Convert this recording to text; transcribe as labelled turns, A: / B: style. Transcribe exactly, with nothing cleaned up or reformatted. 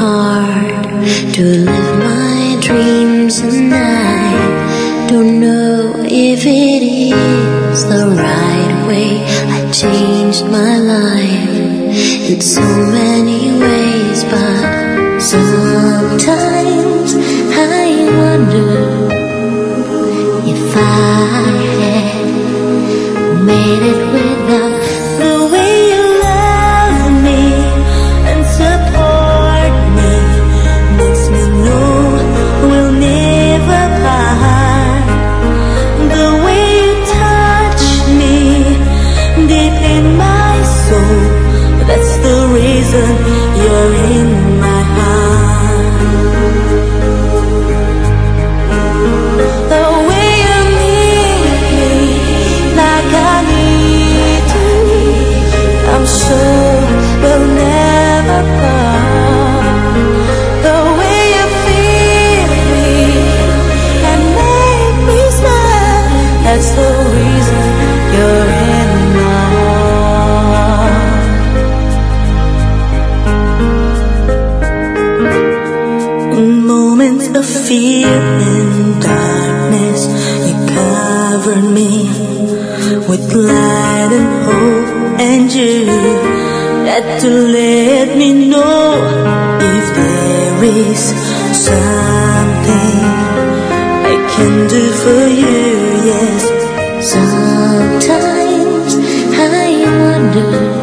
A: hard to live my dreams, and I don't know if it is the right way. I changed my life in so many ways, but sometimes I wonder if I had made it without the way you love me and support me. Makes me know we'll never part. The way you touch me deep in my soul, that's the reason you're in my heart. The way you need me like I need you, I'm sure we'll never part. The way you feel me and make me smile, that's the reason you're in my heart. In moments of fear and darkness, you covered me with light and hope, and you had to let me know if there is something I can do for you. Yes, sometimes I wonder